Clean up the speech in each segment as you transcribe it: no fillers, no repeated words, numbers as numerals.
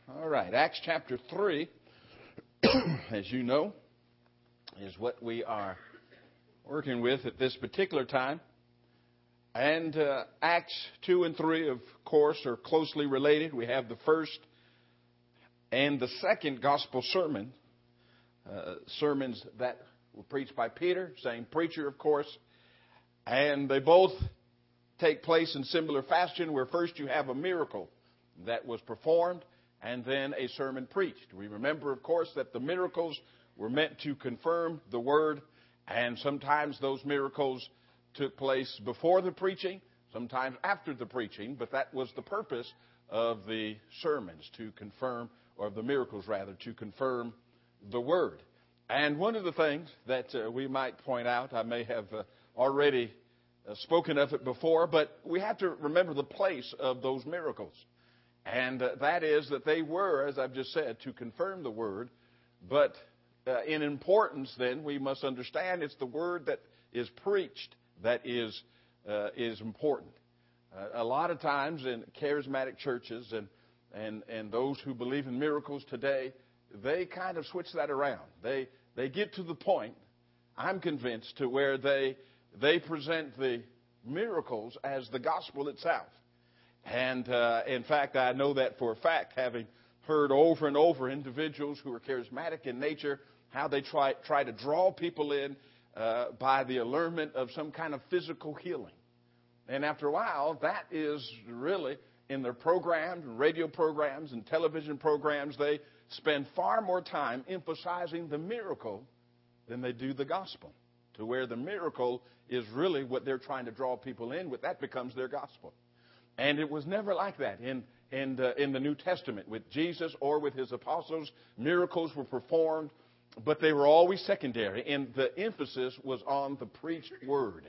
All right, Acts chapter 3, as you know, is what we are working with at this particular time. And Acts 2 and 3, of course, are closely related. We have the first and the second gospel sermons that were preached by Peter, same preacher, of course. And they both take place in similar fashion, where first you have a miracle that was performed and then a sermon preached. We remember, of course, that the miracles were meant to confirm the word, and sometimes those miracles took place before the preaching, sometimes after the preaching, but that was the purpose of the sermons, to confirm, or of the miracles rather, to confirm the word. And one of the things that we might point out, I may have already spoken of it before, but we have to remember the place of those miracles. And that is that they were, as I've just said, to confirm the word. But in importance, then, we must understand it's the word that is preached that is important. A lot of times in charismatic churches and those who believe in miracles today, they kind of switch that around. They get to the point, I'm convinced, to where they present the miracles as the gospel itself. And in fact, I know that for a fact, having heard over and over individuals who are charismatic in nature, how they try to draw people in by the allurement of some kind of physical healing. And after a while, that is really, in their programs, radio programs, and television programs, they spend far more time emphasizing the miracle than they do the gospel, to where the miracle is really what they're trying to draw people in with. That becomes their gospel. And it was never like that in the New Testament. With Jesus or with his apostles, miracles were performed, but they were always secondary. And the emphasis was on the preached word.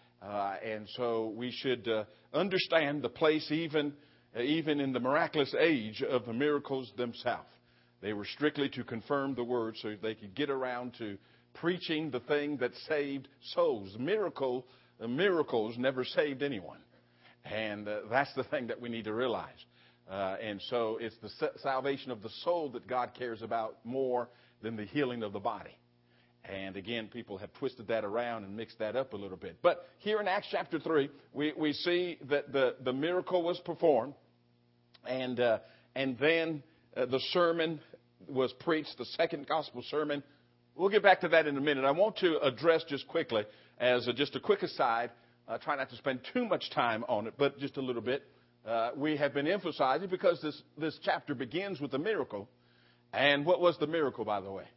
And so we should understand the place even in the miraculous age of the miracles themselves. They were strictly to confirm the word so they could get around to preaching the thing that saved souls. Miracles never saved anyone. And that's the thing that we need to realize. And so it's the salvation of the soul that God cares about more than the healing of the body. And again, people have twisted that around and mixed that up a little bit. But here in Acts chapter 3, we see that the miracle was performed. And then the sermon was preached, the second gospel sermon. We'll get back to that in a minute. I want to address just quickly, as just a quick aside, try not to spend too much time on it, but just a little bit. We have been emphasizing, because this chapter begins with a miracle. And what was the miracle, by the way?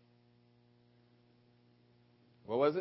What was it?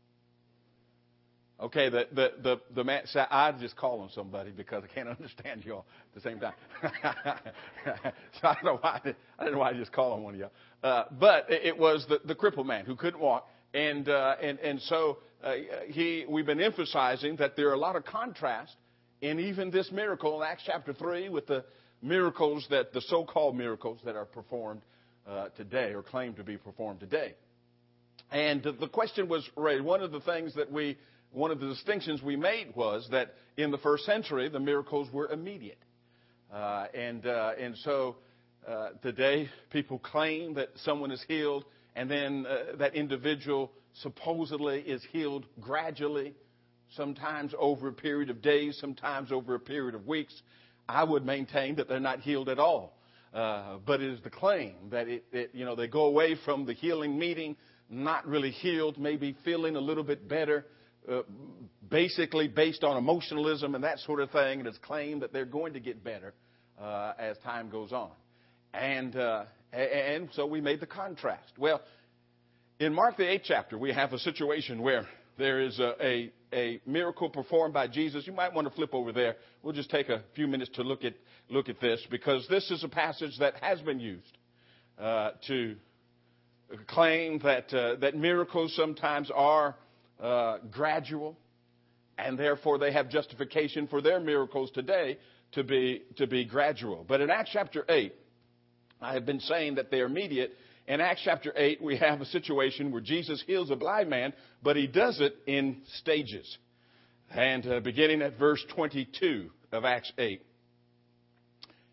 Okay, the man. I just call on somebody because I can't understand you all at the same time. So I don't know why I just call on one of y'all. But it was the crippled man who couldn't walk, and so we've been emphasizing that there are a lot of contrast in even this miracle in Acts chapter 3 with the miracles the so-called miracles that are performed today, or claimed to be performed today. And the question was raised. One of the distinctions we made was that in the first century, the miracles were immediate. And so today, people claim that someone is healed, and then that individual supposedly is healed gradually, sometimes over a period of days, sometimes over a period of weeks. I would maintain that they're not healed at all. But it is the claim that they go away from the healing meeting not really healed, maybe feeling a little bit better, basically based on emotionalism and that sort of thing. And it's claimed that they're going to get better as time goes on. And so we made the contrast. Well, in Mark the 8th chapter, we have a situation where there is a miracle performed by Jesus. You might want to flip over there. We'll just take a few minutes to look at this, because this is a passage that has been used to claim that miracles sometimes are gradual, and therefore they have justification for their miracles today to be gradual. But in Acts chapter 8, I have been saying that they are immediate. In Acts chapter 8, we have a situation where Jesus heals a blind man, but he does it in stages. And beginning at verse 22 of Acts 8,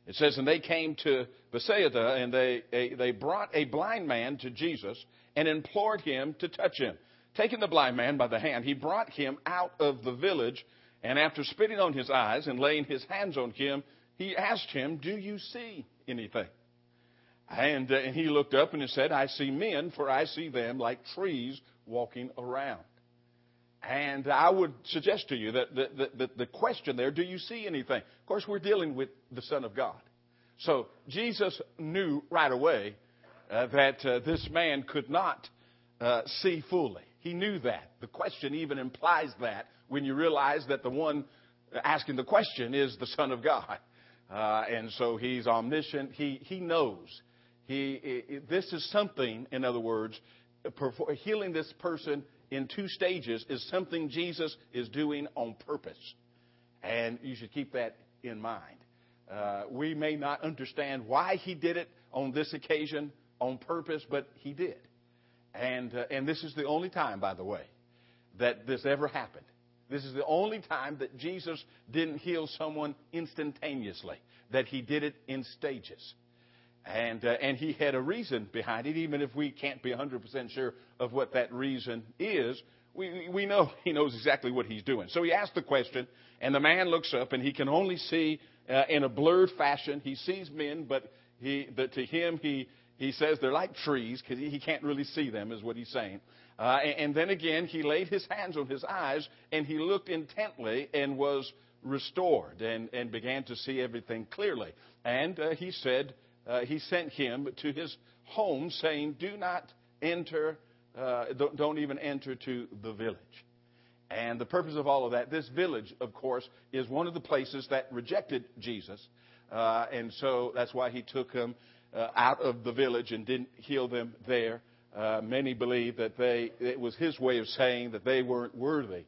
It says, and they came to Bethsaida, and they brought a blind man to Jesus and implored him to touch him. Taking the blind man by the hand, he brought him out of the village, and after spitting on his eyes and laying his hands on him, he asked him, do you see anything? And he looked up and he said, I see men, for I see them like trees walking around. And I would suggest to you that the question there, do you see anything? Of course, we're dealing with the Son of God. So Jesus knew right away that this man could not see fully. He knew that. The question even implies that when you realize that the one asking the question is the Son of God. And so he's omniscient. He knows. This is something, in other words, healing this person in two stages is something Jesus is doing on purpose. And you should keep that in mind. We may not understand why he did it on this occasion on purpose, but he did. And this is the only time, by the way, that this ever happened. This is the only time that Jesus didn't heal someone instantaneously, that he did it in stages. And he had a reason behind it, even if we can't be 100% sure of what that reason is. We know he knows exactly what he's doing. So he asked the question, and the man looks up, and he can only see in a blurred fashion. He sees men, but to him, he says they're like trees because he can't really see them, is what he's saying. And then again, he laid his hands on his eyes, and he looked intently and was restored and began to see everything clearly. And he said, he sent him to his home, saying, do not enter, don't even enter to the village. And the purpose of all of that, this village, of course, is one of the places that rejected Jesus. And so that's why he took them out of the village and didn't heal them there. Many believe that it was his way of saying that they weren't worthy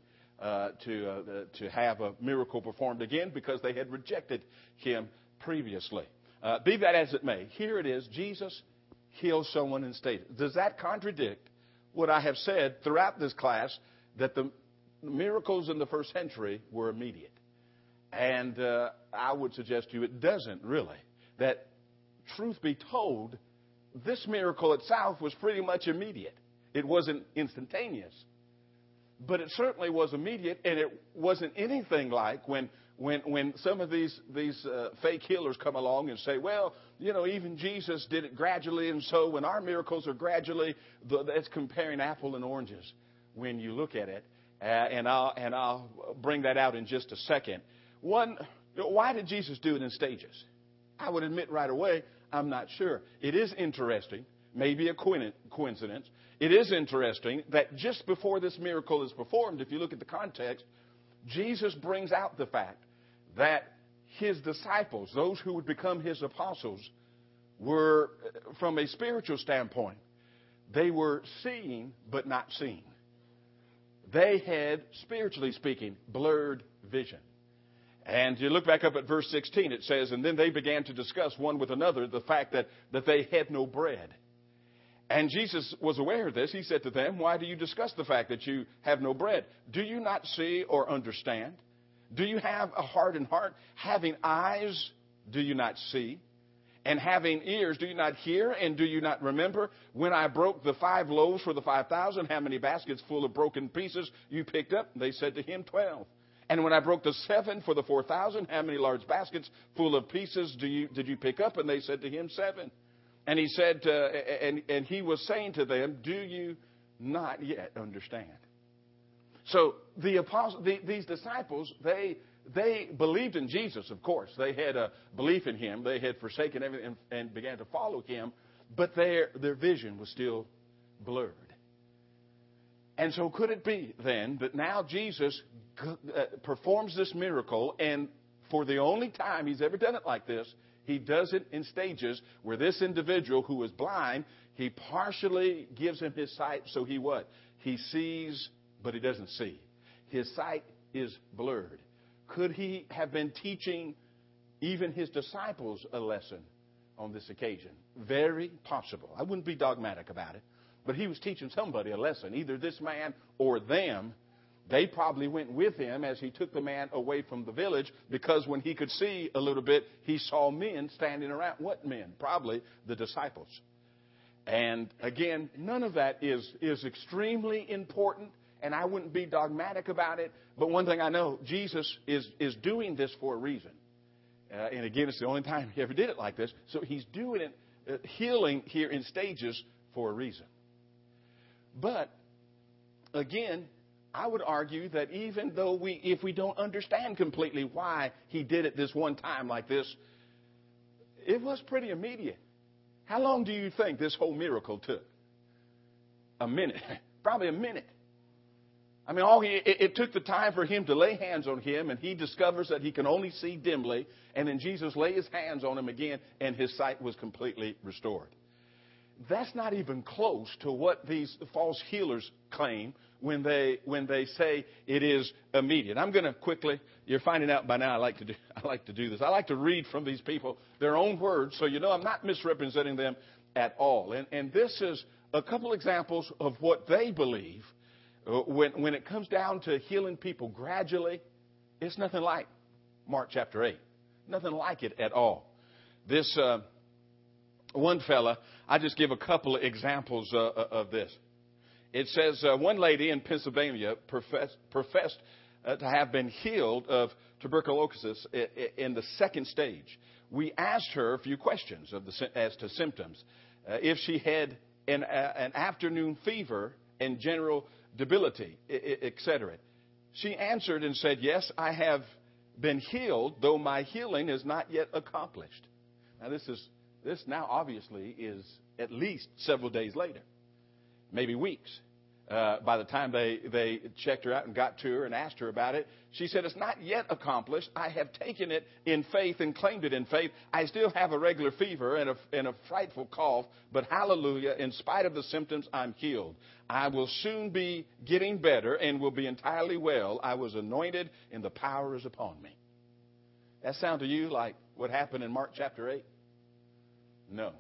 to have a miracle performed again because they had rejected him previously. Be that as it may, here it is, Jesus heals someone in stages. Does that contradict what I have said throughout this class, that the miracles in the first century were immediate? And I would suggest to you it doesn't really. That, truth be told, this miracle itself was pretty much immediate. It wasn't instantaneous, but it certainly was immediate, and it wasn't anything like when some of these fake healers come along and say, well, even Jesus did it gradually, and so when our miracles are gradually, that's comparing apple and oranges when you look at it. And I'll bring that out in just a second. One, why did Jesus do it in stages? I would admit right away, I'm not sure. It is interesting, maybe a coincidence. It is interesting that just before this miracle is performed, if you look at the context, Jesus brings out the fact that his disciples, those who would become his apostles, were, from a spiritual standpoint, they were seeing but not seeing. They had, spiritually speaking, blurred vision. And you look back up at verse 16, it says, and then they began to discuss one with another the fact that they had no bread. And Jesus was aware of this. He said to them, why do you discuss the fact that you have no bread? Do you not see or understand? Do you have a hardened heart? Having eyes, do you not see? And having ears, do you not hear? And do you not remember when I broke the 5 loaves for the 5,000? How many baskets full of broken pieces you picked up? They said to him, 12. And when I broke the 7 for the 4,000, how many large baskets full of pieces did you pick up? And they said to him, 7. And he said, and he was saying to them, do you not yet understand? So these disciples, they believed in Jesus, of course. They had a belief in him. They had forsaken everything and began to follow him. But their vision was still blurred. And so could it be then that now Jesus performs this miracle, and for the only time he's ever done it like this, he does it in stages where this individual who is blind, he partially gives him his sight, so he what? He sees, but he doesn't see. His sight is blurred. Could he have been teaching even his disciples a lesson on this occasion? Very possible. I wouldn't be dogmatic about it. But he was teaching somebody a lesson, either this man or them, They probably went with him as he took the man away from the village, because when he could see a little bit, he saw men standing around. What men? Probably the disciples. And again, none of that is extremely important, and I wouldn't be dogmatic about it. But one thing I know, Jesus is doing this for a reason. And again, it's the only time he ever did it like this. So he's doing it, healing here in stages for a reason. But again, I would argue that even though if we don't understand completely why he did it this one time like this, it was pretty immediate. How long do you think this whole miracle took? A minute. Probably a minute. I mean, it took the time for him to lay hands on him, and he discovers that he can only see dimly, and then Jesus lays his hands on him again, and his sight was completely restored. That's not even close to what these false healers claim when they say it is immediate. I'm going to quickly, you're finding out by now I like to do this. I like to read from these people their own words, so you know I'm not misrepresenting them at all. And this is a couple examples of what they believe. When it comes down to healing people gradually, it's nothing like Mark chapter 8. Nothing like it at all. This one fella, I just give a couple of examples of this. It says one lady in Pennsylvania professed to have been healed of tuberculosis in the second stage. We asked her a few questions as to symptoms. If she had an afternoon fever and general debility, etc. She answered and said, "Yes, I have been healed, though my healing is not yet accomplished." Now this now obviously is at least several days later, maybe weeks. By the time they checked her out and got to her and asked her about it, she said, "It's not yet accomplished. I have taken it in faith and claimed it in faith. I still have a regular fever and a frightful cough, but hallelujah, in spite of the symptoms, I'm healed. I will soon be getting better and will be entirely well. I was anointed and the power is upon me." That sound to you like what happened in Mark chapter 8? No.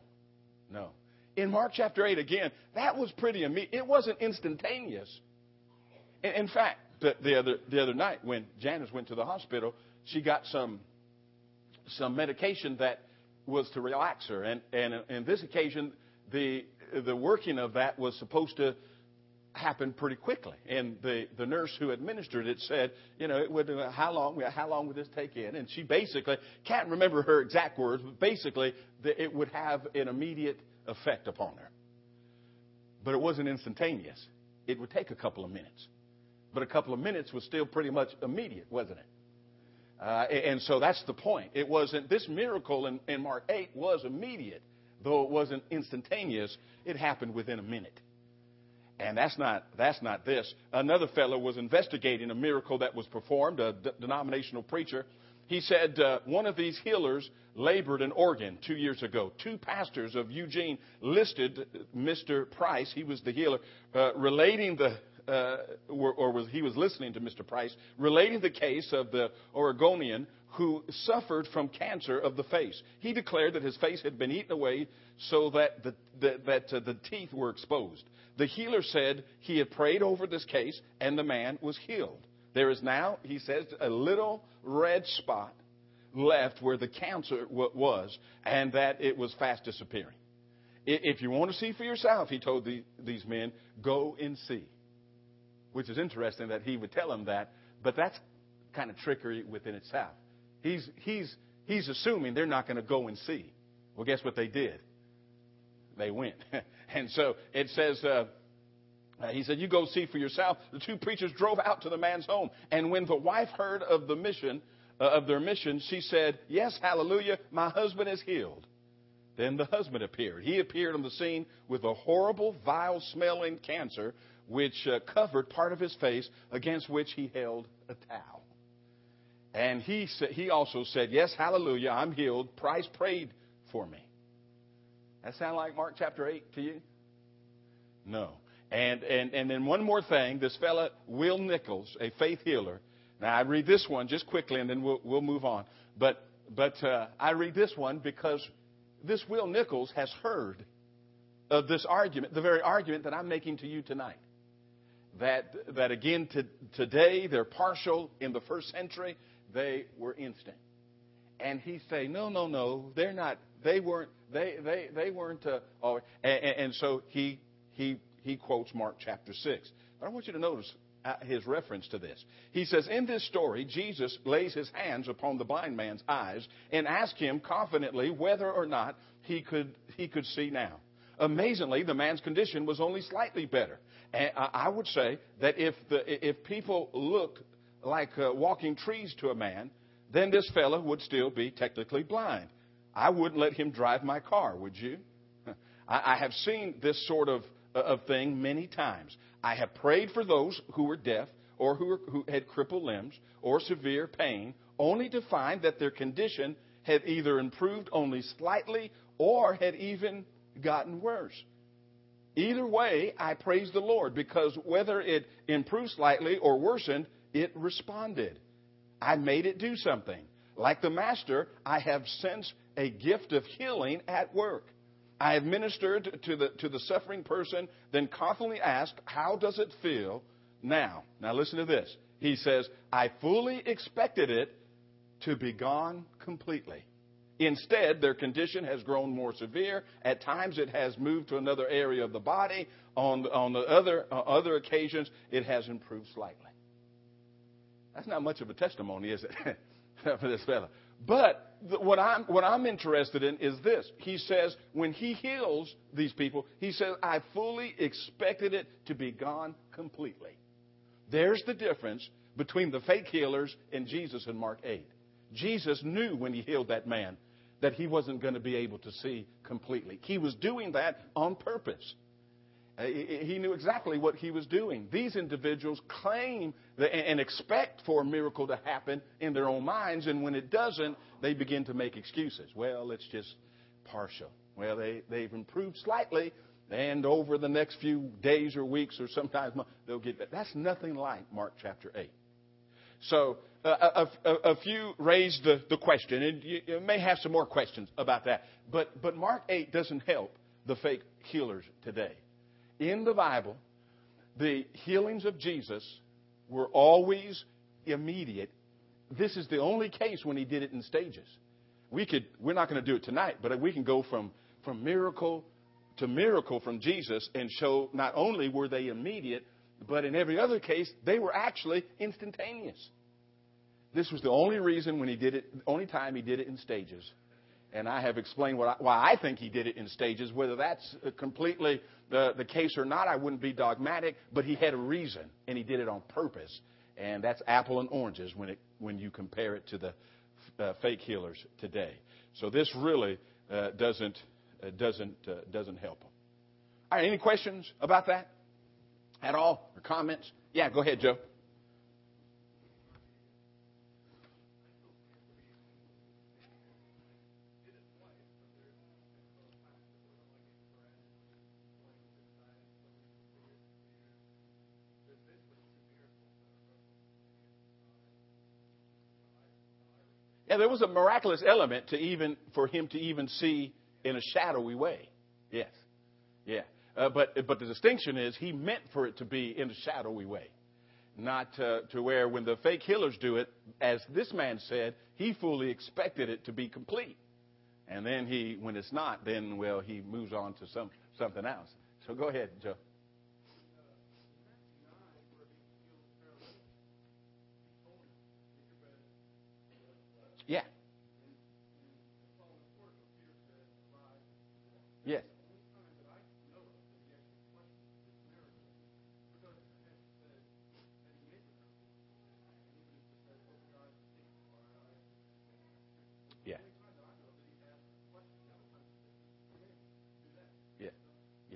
In Mark chapter 8, again, that was pretty immediate. It wasn't instantaneous. In fact, the other night when Janice went to the hospital, she got some medication that was to relax her. And this occasion, the working of that was supposed to happen pretty quickly. And the nurse who administered it said, it would, how long would this take in? And she basically, can't remember her exact words, but basically it would have an immediate effect upon her. But it wasn't instantaneous. It would take a couple of minutes. But a couple of minutes was still pretty much immediate, wasn't it? And so that's the point. It wasn't, this miracle in Mark 8 was immediate, though it wasn't instantaneous. It happened within a minute. And that's not this. Another fellow was investigating a miracle that was performed, a denominational preacher. He said one of these healers labored in Oregon 2 years ago. Two pastors of Eugene listed Mr. Price, he was the healer, he was listening to Mr. Price, relating the case of the Oregonian who suffered from cancer of the face. He declared that his face had been eaten away so that the teeth were exposed. The healer said he had prayed over this case and the man was healed. There is now, he says, a little red spot left where the cancer was, and that it was fast disappearing. If you want to see for yourself, he told these men, go and see. Which is interesting that he would tell them that, but that's kind of trickery within itself. He's assuming they're not going to go and see. Well, guess what they did? They went. And so it says, he said, you go see for yourself. The two preachers drove out to the man's home. And when the wife heard of the mission, of their mission, she said, yes, hallelujah, my husband is healed. Then the husband appeared. He appeared on the scene with a horrible, vile-smelling cancer, which covered part of his face, against which he held a towel. And he also said, yes, hallelujah, I'm healed. Price prayed for me. That sound like Mark chapter 8 to you? No. And then one more thing. This fella, Will Nichols, a faith healer. Now, I read this one just quickly, and then we'll move on. But I read this one because this Will Nichols has heard of this argument, the very argument that I'm making to you tonight. that again, today, they're partial. In the first century, they were instant. And he say, no, they're not. They weren't. They weren't. And so he quotes Mark chapter 6. But I want you to notice his reference to this. He says, in this story, Jesus lays his hands upon the blind man's eyes and asks him confidently whether or not he could see now. Amazingly, the man's condition was only slightly better. And I would say that if people looked like walking trees to a man, then this fellow would still be technically blind. I wouldn't let him drive my car, would you? I have seen this sort of thing many times. I have prayed for those who were deaf or who had crippled limbs or severe pain, only to find that their condition had either improved only slightly or had even gotten worse. Either way, I praise the Lord, because whether it improved slightly or worsened, it responded. I made it do something. Like the master, I have sensed a gift of healing at work. I have ministered to the suffering person, then confidently asked, how does it feel now? Now listen to this. He says, I fully expected it to be gone completely. Instead, their condition has grown more severe. At times, it has moved to another area of the body. On the other occasions, it has improved slightly. That's not much of a testimony, is it, for this fellow? But what I'm interested in is this. He says, when he heals these people, he says, I fully expected it to be gone completely. There's the difference between the fake healers and Jesus in Mark 8. Jesus knew when he healed that man that he wasn't going to be able to see completely. He was doing that on purpose. He knew exactly what he was doing. These individuals claim and expect for a miracle to happen in their own minds, and when it doesn't, they begin to make excuses. Well, it's just partial. Well, they've improved slightly, and over the next few days or weeks or sometimes months, they'll get better. That's nothing like Mark chapter 8. So a few raised the question, and you may have some more questions about that. But Mark 8 doesn't help the fake healers today. In the Bible, the healings of Jesus were always immediate. This is the only case when he did it in stages. We're not going to do it tonight, but we can go from miracle to miracle from Jesus and show not only were they immediate, but in every other case, they were actually instantaneous. This was the only reason when he did it, the only time he did it in stages. And I have explained why I think he did it in stages. Whether that's completely the case or not, I wouldn't be dogmatic. But he had a reason, and he did it on purpose. And that's apple and oranges when you compare it to the fake healers today. So this really doesn't help them. All right, any questions about that at all, or comments? Yeah, go ahead, Joe. Yeah, there was a miraculous element for him to even see in a shadowy way. Yes, yeah. But the distinction is he meant for it to be in a shadowy way, not to where when the fake healers do it, as this man said, he fully expected it to be complete, and then when it's not, then he moves on to something else. So go ahead, Joe. Yeah. Yes. Yeah. Yeah. Yeah.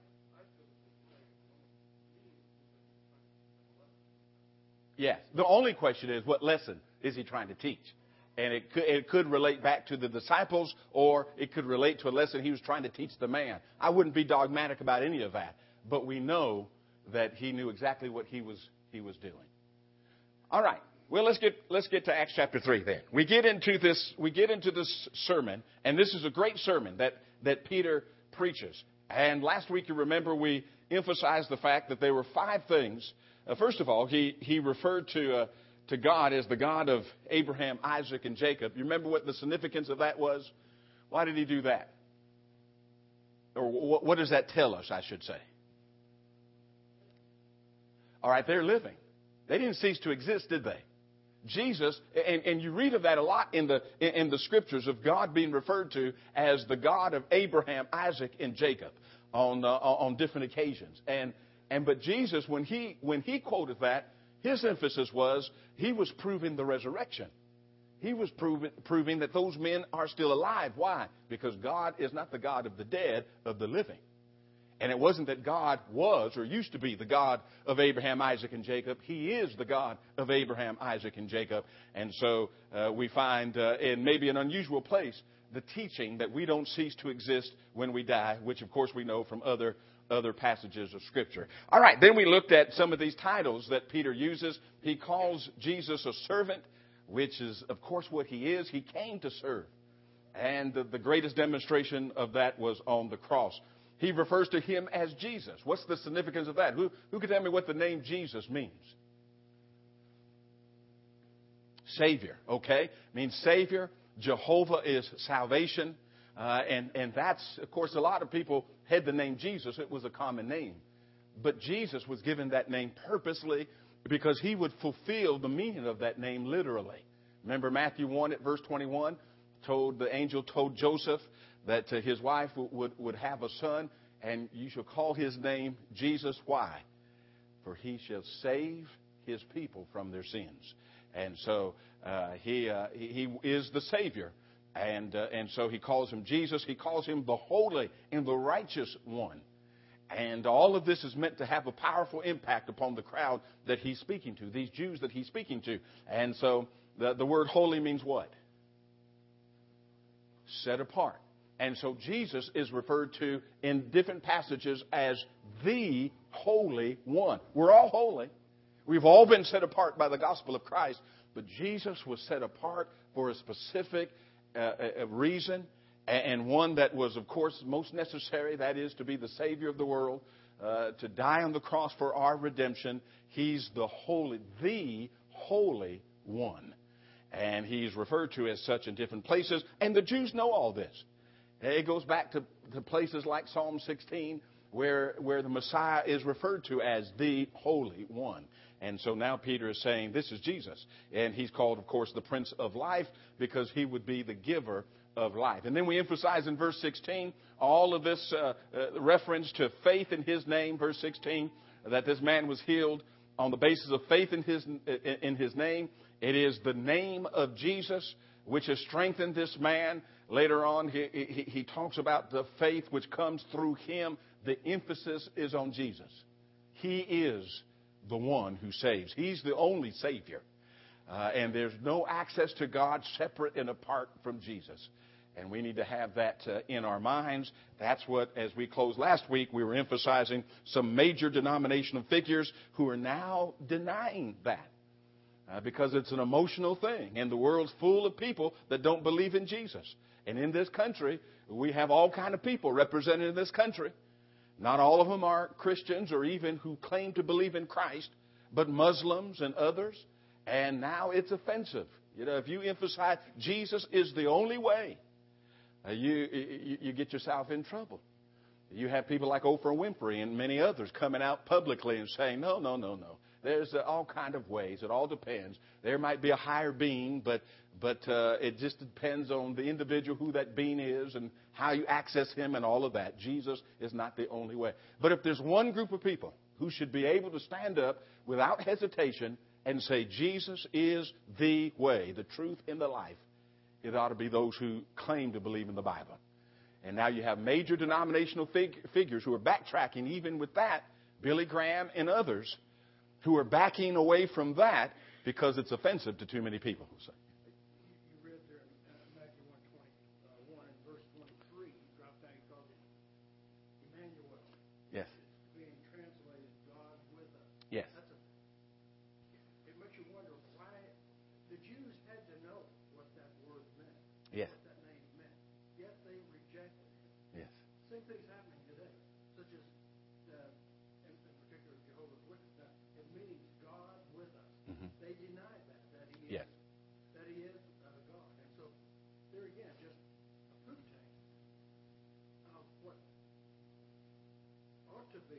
Yes. The only question is, what lesson is he trying to teach? And it could relate back to the disciples, or it could relate to a lesson he was trying to teach the man. I wouldn't be dogmatic about any of that, but we know that he knew exactly what he was doing. All right. Well, let's get to Acts chapter 3 then. We get into this sermon, and this is a great sermon that Peter preaches. And last week, you remember, we emphasized the fact that there were 5 things. First of all, he referred to God as the God of Abraham, Isaac, and Jacob. You remember what the significance of that was? Why did he do that? Or what does that tell us, I should say? All right, they're living. They didn't cease to exist, did they? Jesus, and you read of that a lot in the scriptures, of God being referred to as the God of Abraham, Isaac, and Jacob on different occasions. But Jesus, when he quoted that, his emphasis was he was proving the resurrection. He was proving that those men are still alive. Why? Because God is not the God of the dead, of the living. And it wasn't that God was or used to be the God of Abraham, Isaac, and Jacob. He is the God of Abraham, Isaac, and Jacob. And so we find in maybe an unusual place the teaching that we don't cease to exist when we die, which, of course, we know from other passages of Scripture. All right, then we looked at some of these titles that Peter uses. He calls Jesus a servant, which is, of course, what he is. He came to serve. And the greatest demonstration of that was on the cross. He refers to him as Jesus. What's the significance of that? Who can tell me what the name Jesus means? Savior, okay? Means Savior. Jehovah is salvation. And that's, of course, a lot of people had the name Jesus. It was a common name. But Jesus was given that name purposely because he would fulfill the meaning of that name literally. Remember Matthew 1 at verse 21? The angel told Joseph that his wife would have a son, and you shall call his name Jesus. Why? For he shall save his people from their sins. And so he is the Savior. And so he calls him Jesus. He calls him the Holy and the Righteous One. And all of this is meant to have a powerful impact upon the crowd that he's speaking to, these Jews that he's speaking to. And so the word holy means what? Set apart. And so Jesus is referred to in different passages as the Holy One. We're all holy. We've all been set apart by the gospel of Christ. But Jesus was set apart for a specific reason, and one that was, of course, most necessary. That is to be the Savior of the world, to die on the cross for our redemption. He's the Holy One. And he's referred to as such in different places. And the Jews know all this. It goes back to places like Psalm 16 where the Messiah is referred to as the Holy One. And so now Peter is saying this is Jesus. And he's called, of course, the Prince of Life because he would be the giver of life. And then we emphasize in verse 16 all of this reference to faith in his name, verse 16, that this man was healed on the basis of faith in his name. It is the name of Jesus which has strengthened this man. Later on, he talks about the faith which comes through him. The emphasis is on Jesus. He is the one who saves. He's the only Savior. And there's no access to God separate and apart from Jesus. And we need to have that in our minds. That's what, as we closed last week, we were emphasizing some major denominational figures who are now denying that. Because it's an emotional thing. And the world's full of people that don't believe in Jesus. And in this country, we have all kind of people represented in this country. Not all of them are Christians or even who claim to believe in Christ, but Muslims and others. And now it's offensive. If you emphasize Jesus is the only way, you get yourself in trouble. You have people like Oprah Winfrey and many others coming out publicly and saying, no. There's all kind of ways. It all depends. There might be a higher being, but it just depends on the individual, who that being is, and how you access him and all of that. Jesus is not the only way. But if there's one group of people who should be able to stand up without hesitation and say Jesus is the way, the truth, and the life, it ought to be those who claim to believe in the Bible. And now you have major denominational figures who are backtracking even with that, Billy Graham and others, who are backing away from that because it's offensive to too many people. You read there in Matthew 1:21 and verse 23, he dropped down, he called it Emmanuel. Yes. It's being translated God with us. Yes. It makes you wonder why the Jews had to know what that word meant, Yes. what that name meant, yet they rejected him. Yes. Same thing's happening today, such as meaning God with us. Mhm. They denied that He is. Yes. That He is God. And so, there again, just a proof tank of what ought to be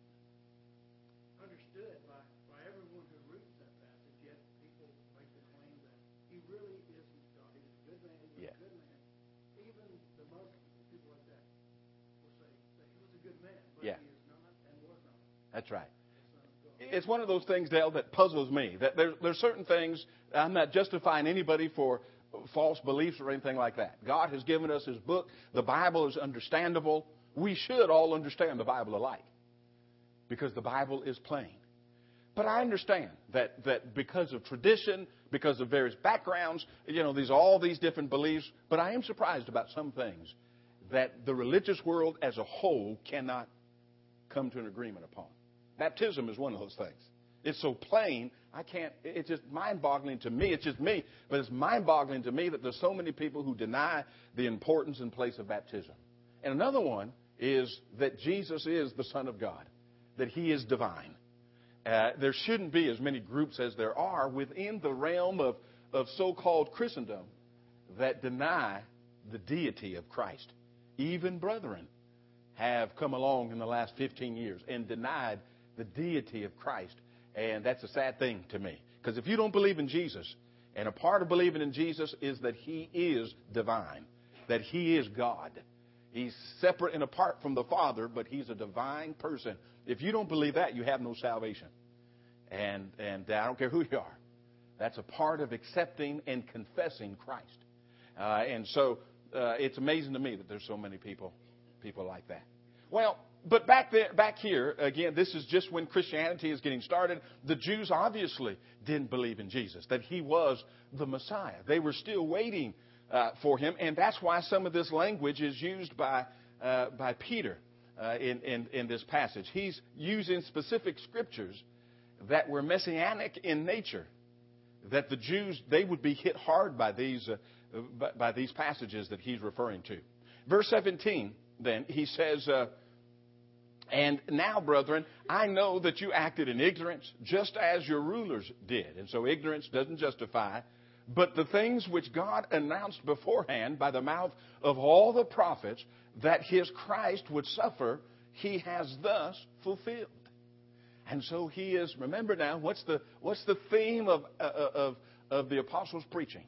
understood by everyone who reads that passage, yet people make the claim that He really isn't God. He's a good man. He was a good man. Even the Muslims, people like that, will say that He was a good man, but Yeah. He is not and was not That's right. the Son of God. It's one of those things, Dale, that puzzles me. That there's certain things, I'm not justifying anybody for false beliefs or anything like that. God has given us His book. The Bible is understandable. We should all understand the Bible alike because the Bible is plain. But I understand that because of tradition, because of various backgrounds, there's all these different beliefs. But I am surprised about some things that the religious world as a whole cannot come to an agreement upon. Baptism is one of those things. It's so plain, it's just mind-boggling to me. It's just me, but it's mind-boggling to me that there's so many people who deny the importance and place of baptism. And another one is that Jesus is the Son of God, that He is divine. There shouldn't be as many groups as there are within the realm of so-called Christendom that deny the deity of Christ. Even brethren have come along in the last 15 years and denied the deity of Christ. And that's a sad thing to me. Because if you don't believe in Jesus, and a part of believing in Jesus is that He is divine, that He is God. He's separate and apart from the Father, but He's a divine person. If you don't believe that, you have no salvation. And I don't care who you are. That's a part of accepting and confessing Christ. And so it's amazing to me that there's so many people like that. Well, but back here, again, this is just when Christianity is getting started. The Jews obviously didn't believe in Jesus, that He was the Messiah. They were still waiting for Him, and that's why some of this language is used by Peter in this passage. He's using specific scriptures that were messianic in nature, that the Jews, they would be hit hard by these passages that he's referring to. Verse 17, then, he says, and now, brethren, I know that you acted in ignorance, just as your rulers did. And so ignorance doesn't justify. But the things which God announced beforehand by the mouth of all the prophets, that His Christ would suffer, He has thus fulfilled. And so He is, remember now, what's the theme of the apostles' preaching?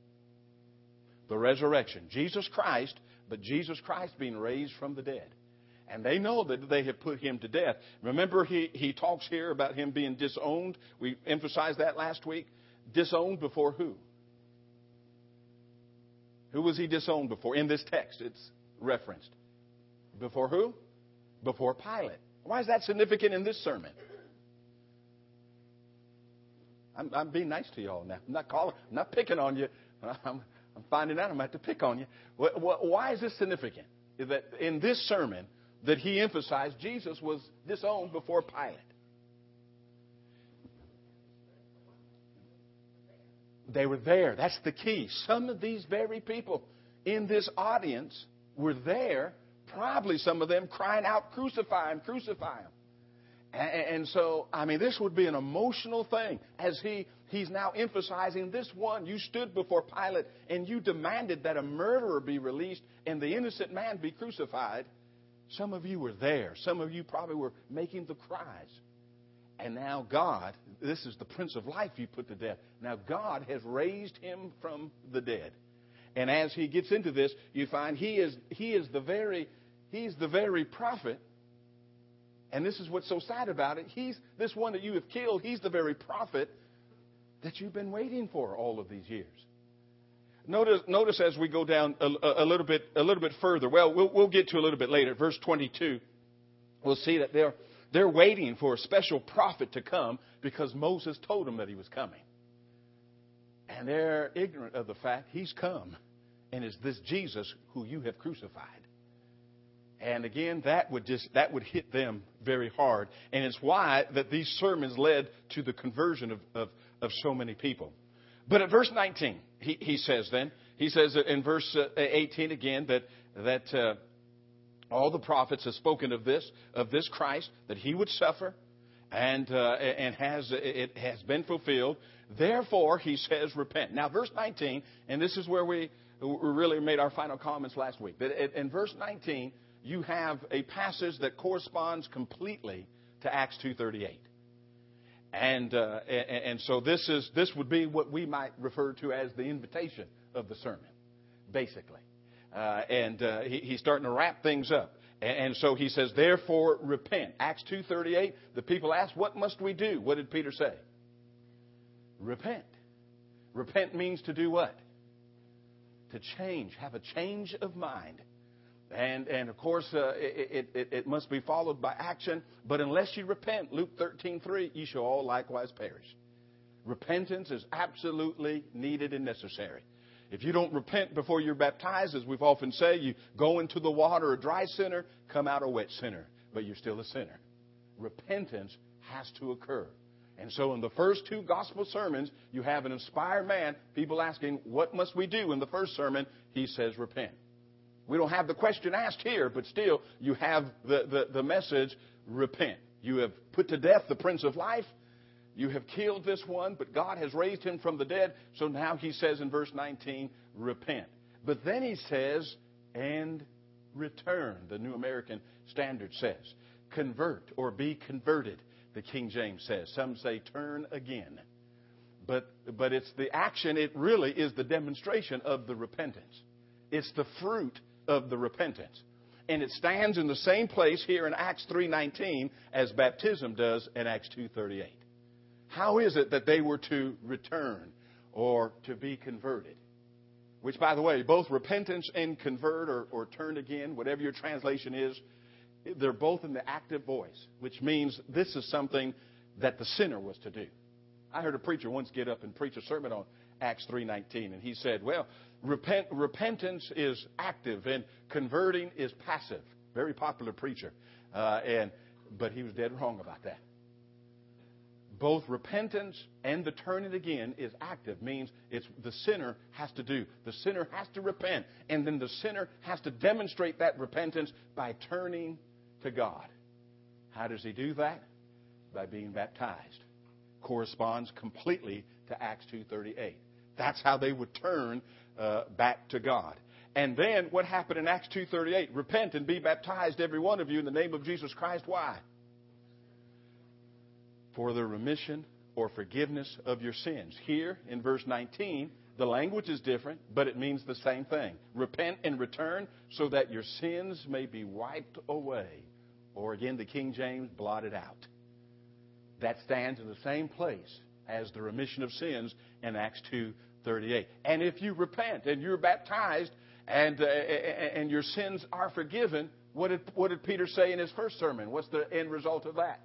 The resurrection. Jesus Christ, but Jesus Christ being raised from the dead. And they know that they have put Him to death. Remember, he talks here about Him being disowned. We emphasized that last week. Disowned before who? Who was He disowned before? In this text, it's referenced. Before who? Before Pilate. Why is that significant in this sermon? I'm being nice to y'all now. I'm not picking on you. I'm finding out I'm going to have to pick on you. Why is this significant? That in this sermon that he emphasized Jesus was disowned before Pilate. They were there. That's the key. Some of these very people in this audience were there, probably some of them crying out, crucify Him, crucify Him. And so, I mean, this would be an emotional thing as he's now emphasizing this one. You stood before Pilate and you demanded that a murderer be released and the innocent man be crucified. Some of you were there. Some of you probably were making the cries. And now God, this is the Prince of Life you put to death. Now God has raised Him from the dead. And as he gets into this, you find he's the very prophet. And this is what's so sad about it. He's this one that you have killed. He's the very prophet that you've been waiting for all of these years. Notice as we go down a little bit further. Well, we'll get to a little bit later. Verse 22. We'll see that they're waiting for a special prophet to come because Moses told them that he was coming. And they're ignorant of the fact He's come. And it's this Jesus who you have crucified. And again, that would hit them very hard. And it's why that these sermons led to the conversion of so many people. But at verse 19, he says in verse 18 again that all the prophets have spoken of this Christ, that He would suffer and it has been fulfilled. Therefore, he says, repent. Now, verse 19, and this is where we really made our final comments last week. That in verse 19, you have a passage that corresponds completely to Acts 2:38. And so this would be what we might refer to as the invitation of the sermon, basically. He's starting to wrap things up. And so he says, therefore, repent. Acts 2:38, the people asked, what must we do? What did Peter say? Repent. Repent means to do what? To change, have a change of mind. And of course, it must be followed by action. But unless you repent, Luke 13:3, you shall all likewise perish. Repentance is absolutely needed and necessary. If you don't repent before you're baptized, as we've often said, you go into the water a dry sinner, come out a wet sinner, but you're still a sinner. Repentance has to occur. And so in the first two gospel sermons, you have an inspired man, people asking, what must we do? In the first sermon, he says, repent. We don't have the question asked here, but still, you have the message, repent. You have put to death the Prince of Life. You have killed this one, but God has raised him from the dead. So now he says in verse 19, repent. But then he says, and return. The New American Standard says, convert or be converted. The King James says. Some say turn again. But it's the action, it really is the demonstration of the repentance. It's the fruit of the repentance. And it stands in the same place here in Acts 3:19 as baptism does in Acts 2:38. How is it that they were to return or to be converted? Which, by the way, both repentance and convert or turn again, whatever your translation is, they're both in the active voice, which means this is something that the sinner was to do. I heard a preacher once get up and preach a sermon on Acts 3:19, and he said, well, repentance is active and converting is passive. Very popular preacher. But he was dead wrong about that. Both repentance and the turning again is active, means it's the sinner has to do. The sinner has to repent, and then the sinner has to demonstrate that repentance by turning to God. How does he do that? By being baptized. Corresponds completely to Acts 2:38. That's how they would turn back to God. And then what happened in Acts 2:38? Repent and be baptized, every one of you, in the name of Jesus Christ. Why? For the remission or forgiveness of your sins. Here in verse 19, the language is different, but it means the same thing. Repent and return so that your sins may be wiped away. Or again, the King James, blotted out. That stands in the same place as the remission of sins in Acts 2:38. And if you repent and you're baptized and your sins are forgiven, what did Peter say in his first sermon? What's the end result of that?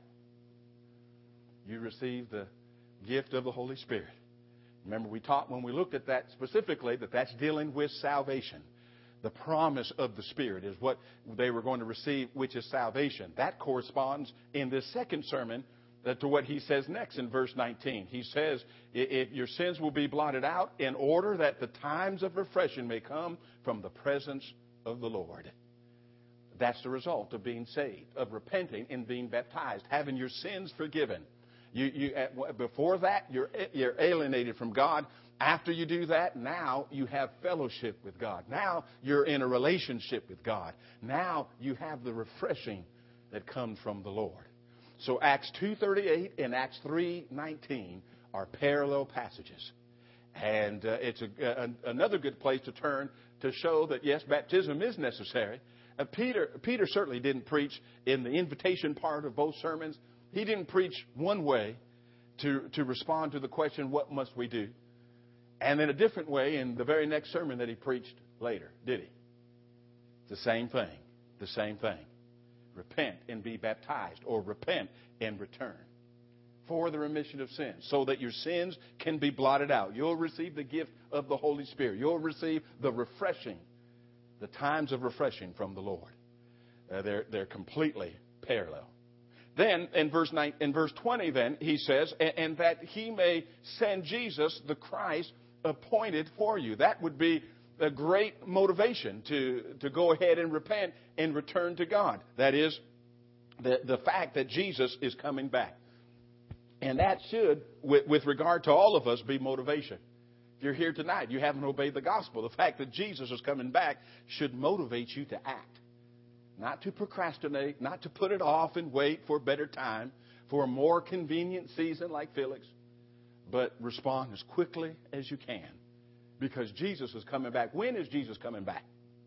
You receive the gift of the Holy Spirit. Remember, we taught when we looked at that specifically that that's dealing with salvation. The promise of the Spirit is what they were going to receive, which is salvation. That corresponds in this second sermon to what he says next in verse 19. He says, if your sins will be blotted out in order that the times of refreshing may come from the presence of the Lord. That's the result of being saved, of repenting and being baptized, having your sins forgiven. Before that, you're alienated from God. After you do that, now you have fellowship with God. Now you're in a relationship with God. Now you have the refreshing that comes from the Lord. So Acts 2:38 and Acts 3:19 are parallel passages. And it's another good place to turn to show that, yes, baptism is necessary. Peter certainly didn't preach in the invitation part of both sermons. He didn't preach one way to respond to the question, what must we do? And then a different way in the very next sermon that he preached later, did he? The same thing. The same thing. Repent and be baptized, or repent and return for the remission of sins, so that your sins can be blotted out. You'll receive the gift of the Holy Spirit. You'll receive the refreshing, the times of refreshing from the Lord. They're completely parallel. Then in verse 20, then he says, and that he may send Jesus, the Christ, appointed for you. That would be a great motivation to go ahead and repent and return to God. That is the fact that Jesus is coming back. And that should, with regard to all of us, be motivation. If you're here tonight, you haven't obeyed the gospel. The fact that Jesus is coming back should motivate you to act. Not to procrastinate, not to put it off and wait for a better time, for a more convenient season like Felix, but respond as quickly as you can. Because Jesus is coming back. When is Jesus coming back?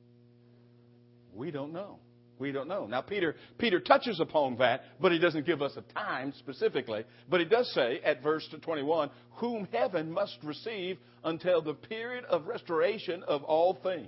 We don't know. We don't know. Now, Peter touches upon that, but he doesn't give us a time specifically. But he does say at verse 21, whom heaven must receive until the period of restoration of all things.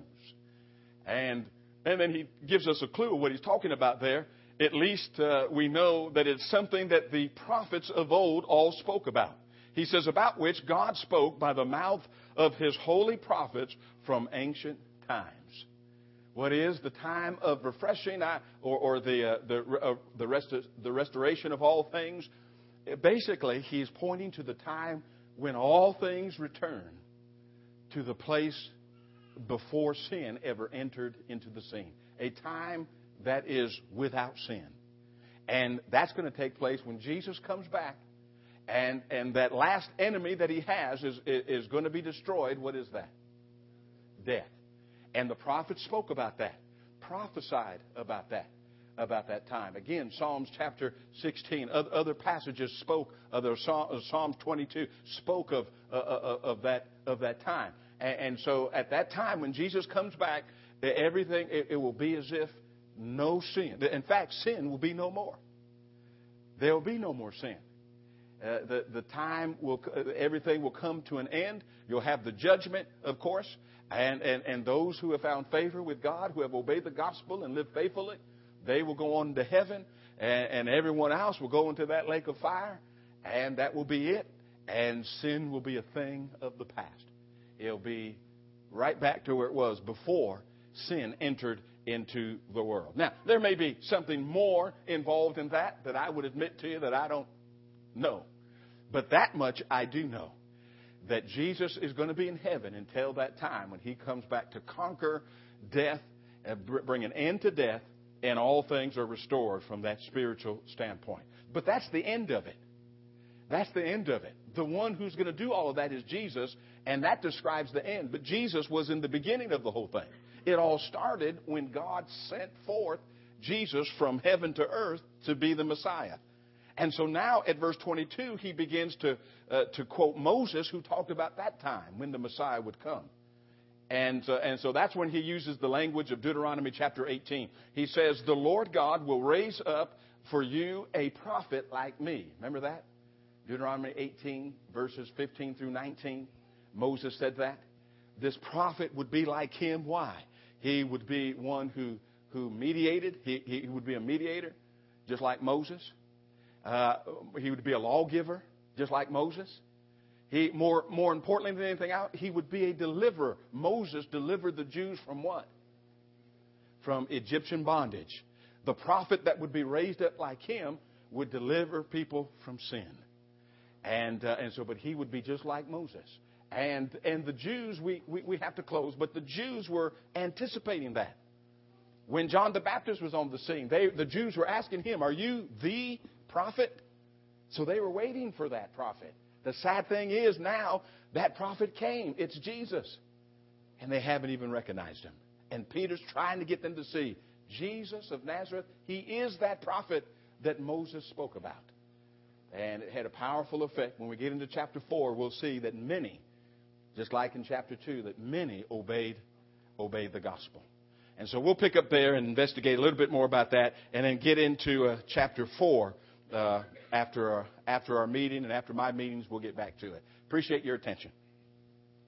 And then he gives us a clue of what he's talking about there. At least we know that it's something that the prophets of old all spoke about. He says, about which God spoke by the mouth of his holy prophets from ancient times. What is the time of refreshing or the restoration of all things? Basically, he's pointing to the time when all things return to the place before sin ever entered into the scene. A time that is without sin. And that's going to take place when Jesus comes back. And that last enemy that he has is going to be destroyed. What is that? Death. And the prophets spoke about that, prophesied about that time. Again, Psalms chapter 16, other passages spoke, Psalms 22 spoke of that time. And so at that time, when Jesus comes back, everything, it will be as if no sin. In fact, sin will be no more. There will be no more sin. The time everything will come to an end. You'll have the judgment, of course, and those who have found favor with God, who have obeyed the gospel and lived faithfully, they will go on to heaven, and everyone else will go into that lake of fire, and that will be it. And sin will be a thing of the past. It'll be right back to where it was before sin entered into the world. Now, there may be something more involved in that I would admit to you that I don't know. But that much I do know, that Jesus is going to be in heaven until that time when he comes back to conquer death, bring an end to death, and all things are restored from that spiritual standpoint. But that's the end of it. That's the end of it. The one who's going to do all of that is Jesus, and that describes the end. But Jesus was in the beginning of the whole thing. It all started when God sent forth Jesus from heaven to earth to be the Messiah. And so now at verse 22, he begins to quote Moses, who talked about that time when the Messiah would come. And so that's when he uses the language of Deuteronomy chapter 18. He says, the Lord God will raise up for you a prophet like me. Remember that? Deuteronomy 18, verses 15 through 19. Moses said that. This prophet would be like him. Why? He would be one who mediated. He would be a mediator, just like Moses. He would be a lawgiver, just like Moses. He, more importantly than anything else, he would be a deliverer. Moses delivered the Jews from what? From Egyptian bondage. The prophet that would be raised up like him would deliver people from sin. But he would be just like Moses. And the Jews, we have to close, but the Jews were anticipating that. When John the Baptist was on the scene, the Jews were asking him, are you the prophet? So they were waiting for that prophet. The sad thing is now that prophet came. It's Jesus. And they haven't even recognized him. And Peter's trying to get them to see Jesus of Nazareth. He is that prophet that Moses spoke about. And it had a powerful effect. When we get into chapter 4, we'll see that many, just like in chapter 2, that many obeyed the gospel. And so we'll pick up there and investigate a little bit more about that and then get into chapter 4 after our meeting, and after my meetings, we'll get back to it. Appreciate your attention.